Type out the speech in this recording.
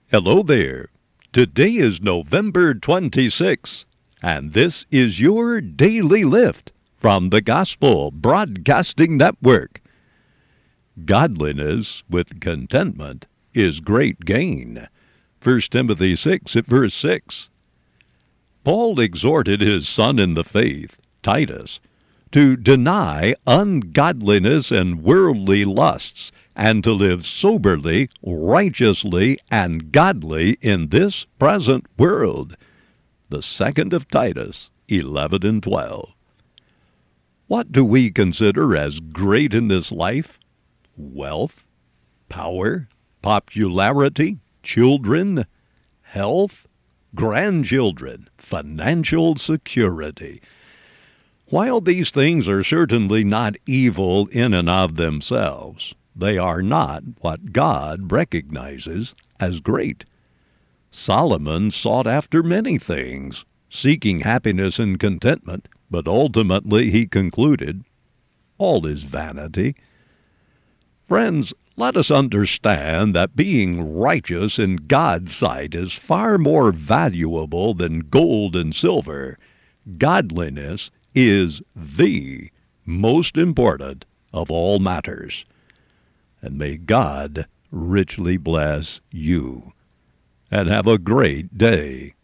Hello there. Today is November 26th, and this is your Daily Lift from the Gospel Broadcasting Network. Godliness with contentment is great gain. 1 Timothy 6 at verse 6. Paul exhorted his son in the faith, Titus, to deny ungodliness and worldly lusts, and to live soberly, righteously, and godly in this present world. The second of Titus 11 and 12. What do we consider as great in this life? Wealth, power, popularity, children, health, grandchildren, financial security. While these things are certainly not evil in and of themselves, they are not what God recognizes as great. Solomon sought after many things, seeking happiness and contentment, but ultimately he concluded, all is vanity. Friends, let us understand that being righteous in God's sight is far more valuable than gold and silver. Godliness is the most important of all matters. And may God richly bless you. And have a great day.